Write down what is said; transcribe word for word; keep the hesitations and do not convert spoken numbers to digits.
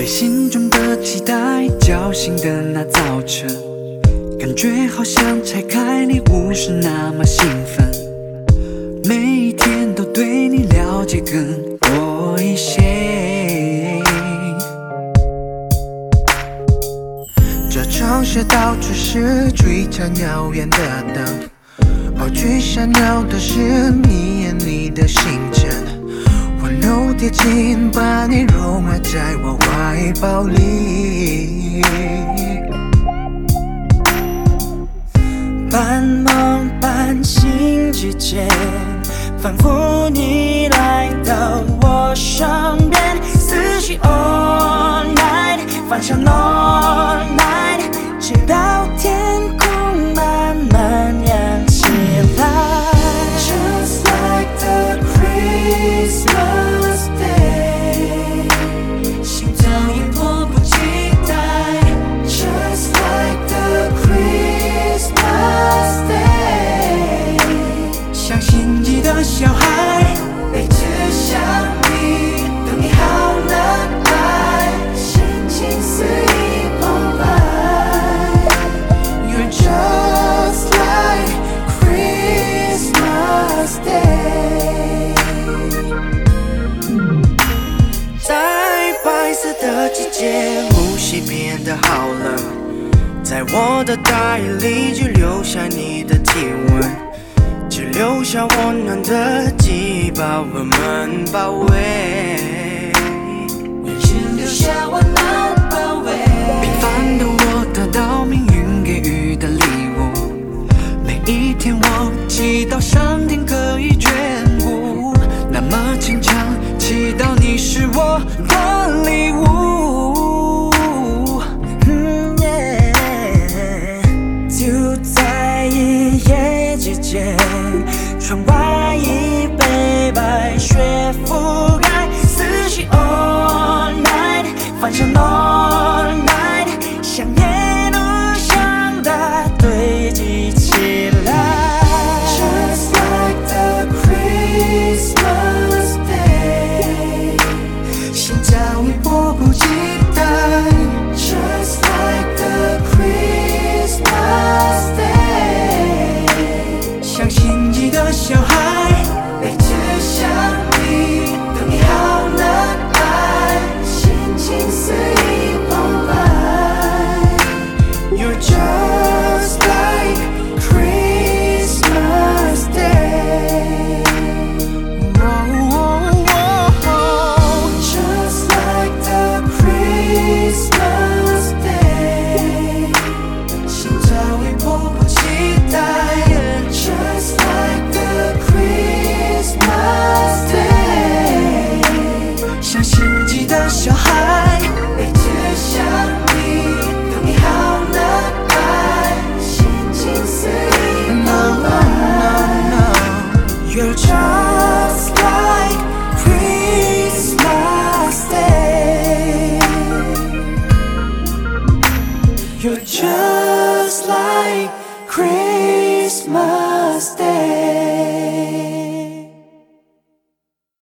被心中的期待叫醒的那早晨，感觉好像拆开礼物时那么兴奋，每一天都对你了解更多一些。 这城市到处是追常遥远的灯，而最闪耀的是你眼里的星辰。温柔贴近，把你融化在我怀抱里。 半梦半醒之间，仿佛你来到我身边，思绪 all night， 放上 all night， 直到天空慢慢亮起来。Just like the Christmas day， 心早已迫不及待。Just like the Christmas day， 像心急的小孩，被指向你，等你好难挨，心情肆意澎湃。You're just like Christmas day。 在白色的季节，呼吸变得好冷，在我的大衣里只留下你的体温，只留下温暖的记忆把我们包围，只留下温暖包围。 平凡的我得到命运给予的礼物，每一天我祈祷上天